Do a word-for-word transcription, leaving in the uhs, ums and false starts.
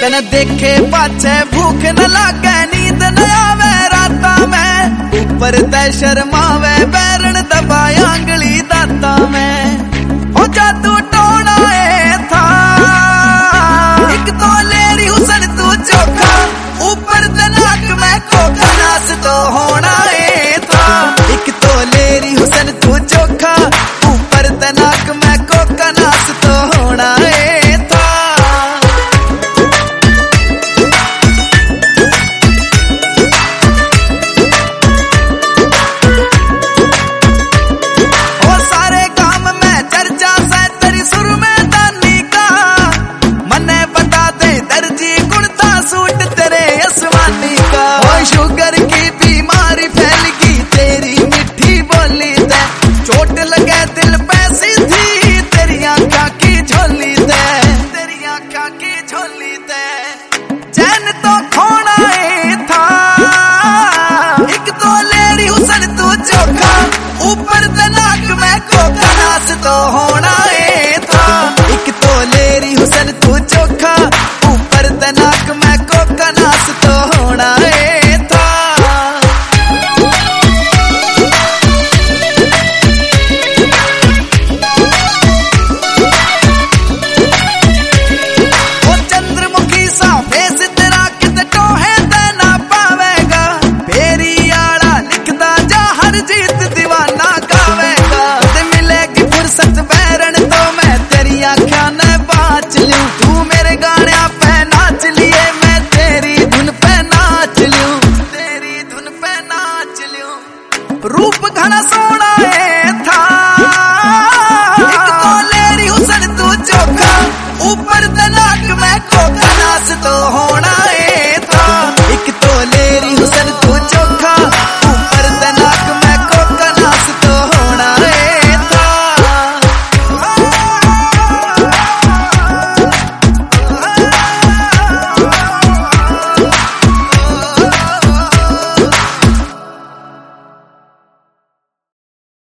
तन देखे पाछे भूख न लागे नींद न आवे राता में ऊपर ते शर्मावे बैरन दबाया आंगली दाता में ओ जादू टोना ए था एक तो लेरी हुसन तू चोखा ऊपर ते नाक में खोखा नास तो होना ए था एक तो लेरी हुसन तू चोखा ऊपर ते नाक में खोखा नास तो होना ए था शुगर की बीमारी फैल गई तेरी मिठी बोली दे चोट लगे दिल पे सीधी तेरी आंखा की झोली दे तेरी आंखा की झोली दे चैन तो खोना ही था एक तो लेरी हुसन तू चोखा ऊपर ते नाक में खोखा नास तो होना ही था एक तो लेरी हुसन तू चोखा ऊपर ते नाक में खोखा नास तो होना है तू मेरे गाने पे नाच लिए मैं तेरी धुन पे नाच लूं तेरी धुन पे नाच लूं रूप घना सोना है था एक तो लेरी हुसन तू चोखा ऊपर